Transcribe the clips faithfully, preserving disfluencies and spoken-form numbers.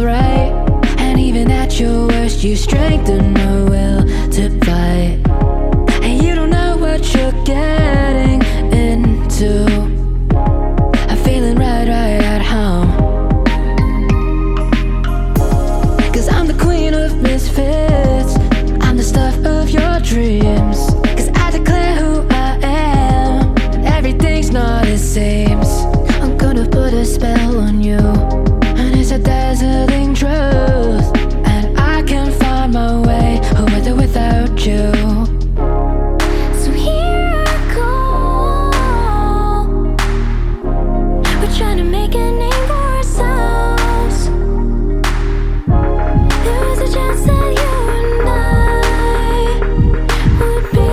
alright. And even at your worst, you strengthen your will to fight. And you don't know what you're getting into. I'm feeling right, right at home. Cause I'm the queen of misfits, I'm the stuff of your dreams. Cause I declare who I am, and everything's not as seems. I'm gonna put a spell on you, and it's a dazzling truth. And I can find my way with or without you. So here I go. We're trying to make a name for ourselves. There was a chance that you and I would be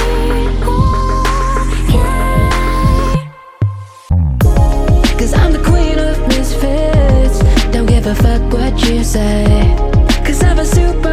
okay. Cause I'm the queen of misfits, don't give a fuck what you say. Cause I'm a super